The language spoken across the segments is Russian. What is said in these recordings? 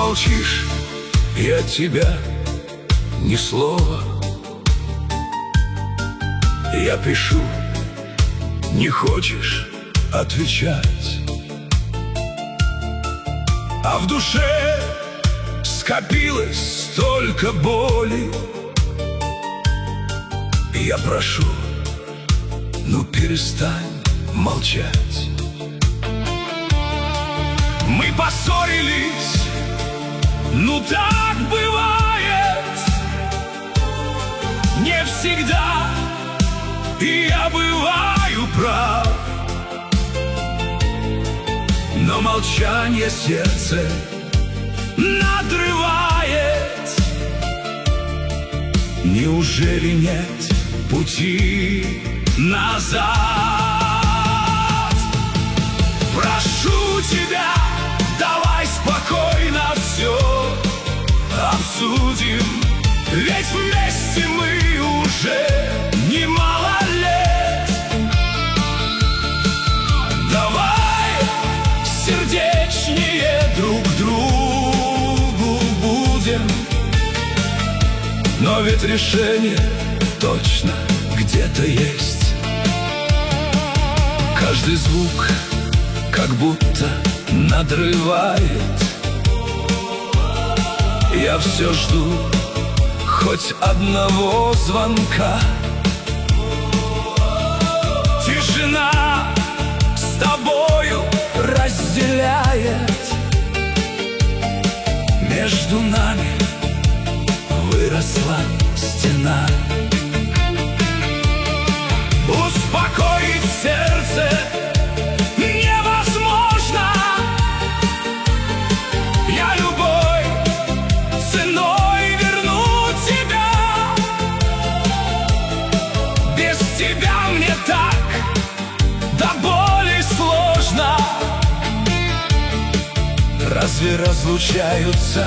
молчишь, и от тебя ни слова. Я пишу, не хочешь отвечать, а в душе скопилось столько боли. Я прошу, ну перестань молчать. Мы поссорились, ну так бывает. Не всегда и я бываю прав, но молчание сердце надрывает. Неужели нет пути назад? Прошу тебя, давай спокойно все обсудим, ведь вместе мы уже немало лет. Давай сердечнее друг другу будем, но ведь решение точно где-то есть. Каждый звук как будто надрывает. Я все жду хоть одного звонка. Тишина с тобою разделяет. Между нами выросла стена. Успокоить сердце невозможно. Я любой ценой верну тебя. Без тебя мне так до боли сложно. Разве разлучаются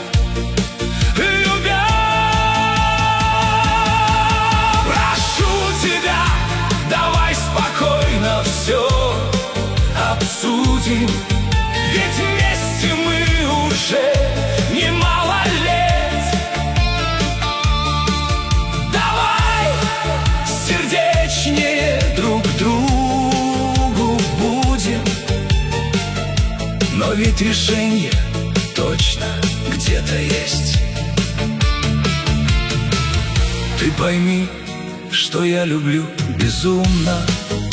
любя? Давай спокойно все обсудим, ведь вместе мы уже немало лет. Давай сердечнее друг другу будем, но ведь решение точно где-то есть. Ты пойми, что я люблю безумно.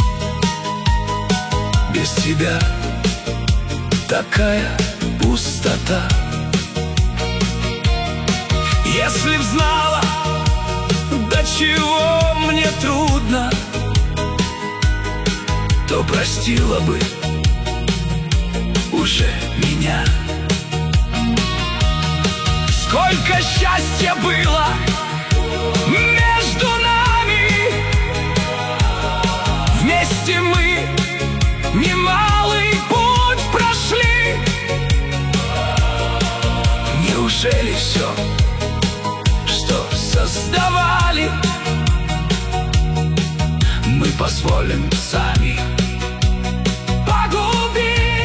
Без тебя такая пустота. Если б знала, до чего мне трудно, то простила бы уже меня. Сколько счастья было между нами, вместе мы немалый путь прошли. Неужели все, что создавали, мы позволим сами погубить?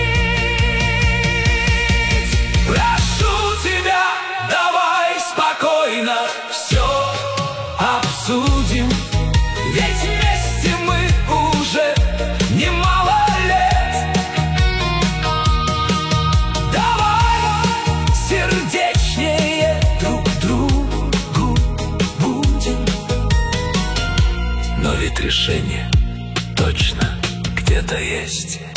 Прошу тебя, давай спокойно все обсудим, ведь вместе мы уже немало лет. Давай сердечнее друг другу будем, но ведь решение точно где-то есть.